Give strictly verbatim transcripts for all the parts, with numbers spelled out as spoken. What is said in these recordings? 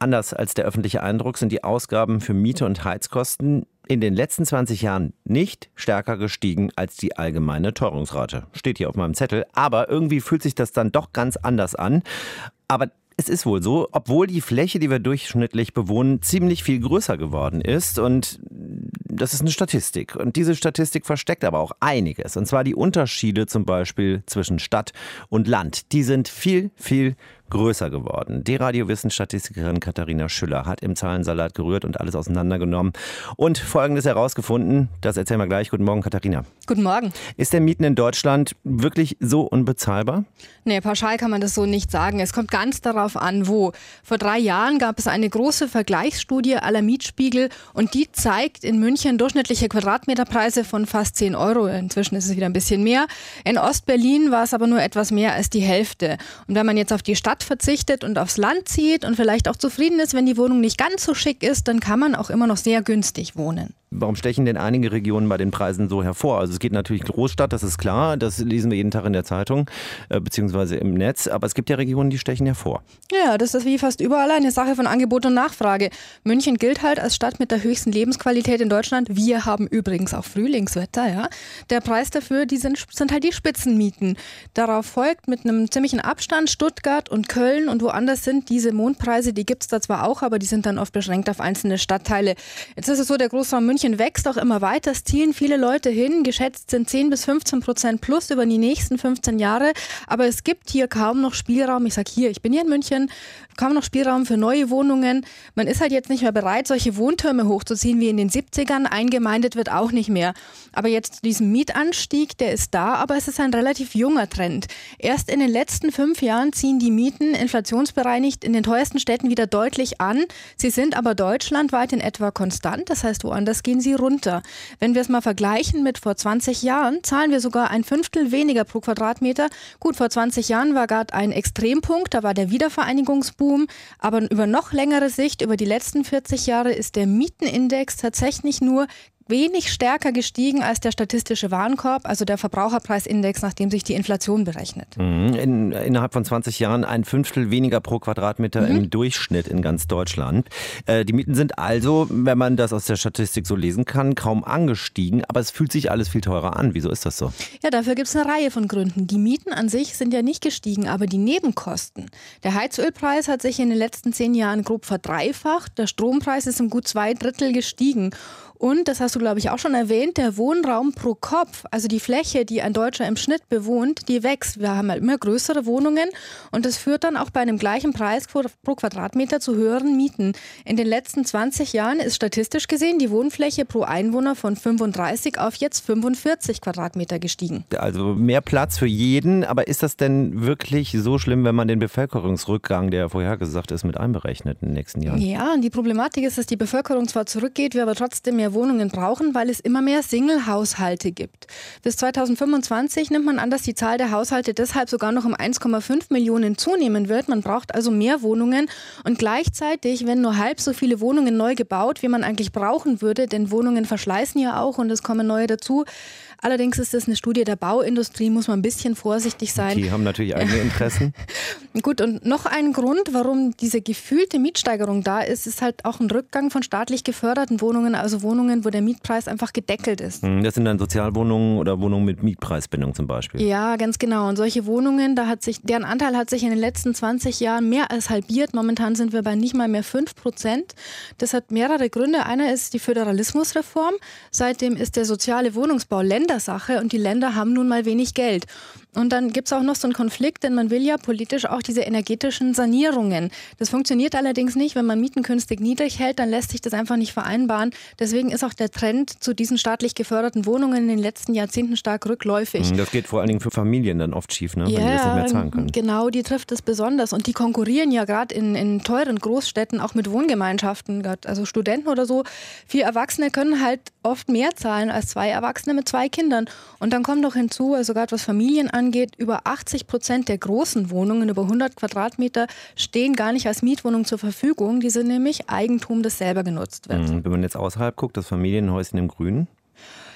Anders als der öffentliche Eindruck sind die Ausgaben für Miete und Heizkosten in den letzten zwanzig Jahren nicht stärker gestiegen als die allgemeine Teuerungsrate. Steht hier auf meinem Zettel. Aber irgendwie fühlt sich das dann doch ganz anders an. Aber es ist wohl so, obwohl die Fläche, die wir durchschnittlich bewohnen, ziemlich viel größer geworden ist. Und das ist eine Statistik. Und diese Statistik versteckt aber auch einiges. Und zwar die Unterschiede zum Beispiel zwischen Stadt und Land. Die sind viel, viel größer geworden. Die Radiowissenstatistikerin Katharina Schüller hat im Zahlensalat gerührt und alles auseinandergenommen und Folgendes herausgefunden. Das erzählen wir gleich. Guten Morgen, Katharina. Guten Morgen. Ist der Mieten in Deutschland wirklich so unbezahlbar? Nee, pauschal kann man das so nicht sagen. Es kommt ganz darauf an, wo. Vor drei Jahren gab es eine große Vergleichsstudie aller Mietspiegel und die zeigt in München durchschnittliche Quadratmeterpreise von fast zehn Euro. Inzwischen ist es wieder ein bisschen mehr. In Ostberlin war es aber nur etwas mehr als die Hälfte. Und wenn man jetzt auf die Stadt verzichtet und aufs Land zieht und vielleicht auch zufrieden ist, wenn die Wohnung nicht ganz so schick ist, dann kann man auch immer noch sehr günstig wohnen. Warum stechen denn einige Regionen bei den Preisen so hervor? Also es geht natürlich Großstadt, das ist klar, das lesen wir jeden Tag in der Zeitung äh, beziehungsweise im Netz, aber es gibt ja Regionen, die stechen hervor. Ja, das ist wie fast überall eine Sache von Angebot und Nachfrage. München gilt halt als Stadt mit der höchsten Lebensqualität in Deutschland. Wir haben übrigens auch Frühlingswetter, ja. Der Preis dafür, die sind, sind halt die Spitzenmieten. Darauf folgt mit einem ziemlichen Abstand Stuttgart und Köln und woanders sind diese Mondpreise, die gibt es da zwar auch, aber die sind dann oft beschränkt auf einzelne Stadtteile. Jetzt ist es so, der Großraum München wächst auch immer weiter, es zielen viele Leute hin, geschätzt sind zehn bis fünfzehn Prozent plus über die nächsten fünfzehn Jahre, aber es gibt hier kaum noch Spielraum, ich sag hier, ich bin hier in München, kaum noch Spielraum für neue Wohnungen, man ist halt jetzt nicht mehr bereit, solche Wohntürme hochzuziehen wie in den siebzigern, eingemeindet wird auch nicht mehr, aber jetzt diesen Mietanstieg, der ist da, aber es ist ein relativ junger Trend. Erst in den letzten fünf Jahren ziehen die Mieten inflationsbereinigt in den teuersten Städten wieder deutlich an, sie sind aber deutschlandweit in etwa konstant, das heißt woanders gehen sie runter. Wenn wir es mal vergleichen mit vor zwanzig Jahren, zahlen wir sogar ein Fünftel weniger pro Quadratmeter. Gut, vor zwanzig Jahren war gerade ein Extrempunkt, da war der Wiedervereinigungsboom, aber über noch längere Sicht, über die letzten vierzig Jahre ist der Mietenindex tatsächlich nur wenig stärker gestiegen als der statistische Warenkorb, also der Verbraucherpreisindex, nach dem sich die Inflation berechnet. Mhm. In, innerhalb von zwanzig Jahren ein Fünftel weniger pro Quadratmeter mhm. im Durchschnitt in ganz Deutschland. Äh, die Mieten sind also, wenn man das aus der Statistik so lesen kann, kaum angestiegen, aber es fühlt sich alles viel teurer an. Wieso ist das so? Ja, dafür gibt es eine Reihe von Gründen. Die Mieten an sich sind ja nicht gestiegen, aber die Nebenkosten. Der Heizölpreis hat sich in den letzten zehn Jahren grob verdreifacht, der Strompreis ist um gut zwei Drittel gestiegen. Und, das hast du, glaube ich, auch schon erwähnt, der Wohnraum pro Kopf, also die Fläche, die ein Deutscher im Schnitt bewohnt, die wächst. Wir haben halt immer größere Wohnungen und das führt dann auch bei einem gleichen Preis pro Quadratmeter zu höheren Mieten. In den letzten zwanzig Jahren ist statistisch gesehen die Wohnfläche pro Einwohner von fünfunddreißig auf jetzt fünfundvierzig Quadratmeter gestiegen. Also mehr Platz für jeden, aber ist das denn wirklich so schlimm, wenn man den Bevölkerungsrückgang, der vorhergesagt ist, mit einberechnet in den nächsten Jahren? Ja, und die Problematik ist, dass die Bevölkerung zwar zurückgeht, wir aber trotzdem mehr Wohnungen brauchen, weil es immer mehr Single-Haushalte gibt. Bis zweitausendfünfundzwanzig nimmt man an, dass die Zahl der Haushalte deshalb sogar noch um eins Komma fünf Millionen zunehmen wird. Man braucht also mehr Wohnungen und gleichzeitig werden nur halb so viele Wohnungen neu gebaut, wie man eigentlich brauchen würde, denn Wohnungen verschleißen ja auch und es kommen neue dazu. Allerdings ist das eine Studie der Bauindustrie, muss man ein bisschen vorsichtig sein. Die haben natürlich eigene Interessen. Gut, und noch ein Grund, warum diese gefühlte Mietsteigerung da ist, ist halt auch ein Rückgang von staatlich geförderten Wohnungen, also Wohnungen, wo der Mietpreis einfach gedeckelt ist. Das sind dann Sozialwohnungen oder Wohnungen mit Mietpreisbindung zum Beispiel. Ja, ganz genau. Und solche Wohnungen, da hat sich, deren Anteil hat sich in den letzten zwanzig Jahren mehr als halbiert. Momentan sind wir bei nicht mal mehr fünf Prozent. Das hat mehrere Gründe. Einer ist die Föderalismusreform. Seitdem ist der soziale Wohnungsbau Ländersache und die Länder haben nun mal wenig Geld. Und dann gibt es auch noch so einen Konflikt, denn man will ja politisch auch diese energetischen Sanierungen. Das funktioniert allerdings nicht, wenn man Mieten künstlich niedrig hält, dann lässt sich das einfach nicht vereinbaren. Deswegen ist auch der Trend zu diesen staatlich geförderten Wohnungen in den letzten Jahrzehnten stark rückläufig. Das geht vor allen Dingen für Familien dann oft schief, ne? Ja, wenn die das nicht mehr zahlen können. Genau, die trifft es besonders. Und die konkurrieren ja gerade in, in teuren Großstädten auch mit Wohngemeinschaften, also Studenten oder so. Vier Erwachsene können halt oft mehr zahlen als zwei Erwachsene mit zwei Kindern. Und dann kommt noch hinzu, also gerade was Familien angeht, angeht, über achtzig Prozent der großen Wohnungen, über hundert Quadratmeter, stehen gar nicht als Mietwohnung zur Verfügung. Die sind nämlich Eigentum, das selber genutzt wird. Wenn man jetzt außerhalb guckt, das Familienhäuschen im Grünen?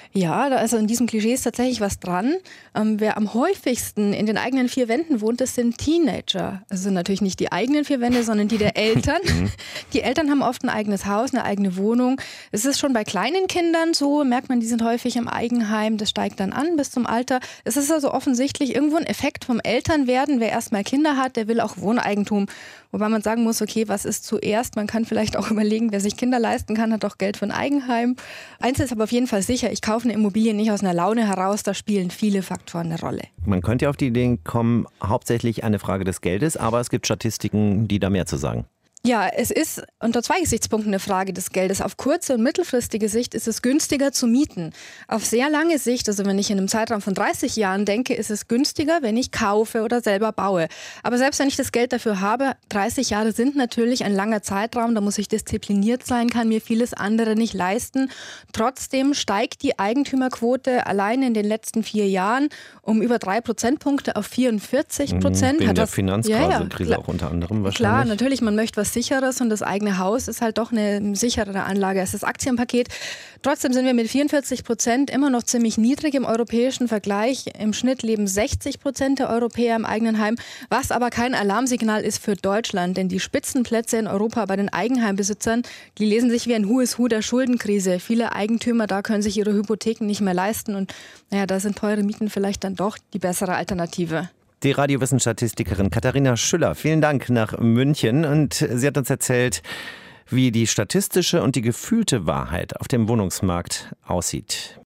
Ja, da also in diesem Klischee ist tatsächlich was dran. Ähm, wer am häufigsten in den eigenen vier Wänden wohnt, das sind Teenager. Also natürlich nicht die eigenen vier Wände, sondern die der Eltern. Die Eltern haben oft ein eigenes Haus, eine eigene Wohnung. Es ist schon bei kleinen Kindern so, merkt man, die sind häufig im Eigenheim. Das steigt dann an bis zum Alter. Es ist also offensichtlich irgendwo ein Effekt vom Elternwerden. Wer erstmal Kinder hat, der will auch Wohneigentum. Wobei man sagen muss, okay, was ist zuerst? Man kann vielleicht auch überlegen, wer sich Kinder leisten kann, hat auch Geld für ein Eigenheim. Eins ist aber auf jeden Fall sicher, ich kaufe eine Immobilie nicht aus einer Laune heraus, da spielen viele Faktoren eine Rolle. Man könnte ja auf die Idee kommen, hauptsächlich eine Frage des Geldes, aber es gibt Statistiken, die da mehr zu sagen. Ja, es ist unter zwei Gesichtspunkten eine Frage des Geldes. Auf kurze und mittelfristige Sicht ist es günstiger zu mieten. Auf sehr lange Sicht, also wenn ich in einem Zeitraum von dreißig Jahren denke, ist es günstiger, wenn ich kaufe oder selber baue. Aber selbst wenn ich das Geld dafür habe, dreißig Jahre sind natürlich ein langer Zeitraum, da muss ich diszipliniert sein, kann mir vieles andere nicht leisten. Trotzdem steigt die Eigentümerquote allein in den letzten vier Jahren um über drei Prozentpunkte auf vierundvierzig Prozent. Wegen Hat der das, Finanzkrise ja, ja, Krise auch unter anderem wahrscheinlich. Klar, natürlich, man möchte was Sicheres und das eigene Haus ist halt doch eine sicherere Anlage als das Aktienpaket. Trotzdem sind wir mit vierundvierzig Prozent immer noch ziemlich niedrig im europäischen Vergleich. Im Schnitt leben sechzig Prozent der Europäer im eigenen Heim, was aber kein Alarmsignal ist für Deutschland, denn die Spitzenplätze in Europa bei den Eigenheimbesitzern, die lesen sich wie ein Who is Who der Schuldenkrise. Viele Eigentümer da können sich ihre Hypotheken nicht mehr leisten und naja, da sind teure Mieten vielleicht dann doch die bessere Alternative. Die Radiowissenstatistikerin Katharina Schüller, vielen Dank nach München. Und sie hat uns erzählt, wie die statistische und die gefühlte Wahrheit auf dem Wohnungsmarkt aussieht.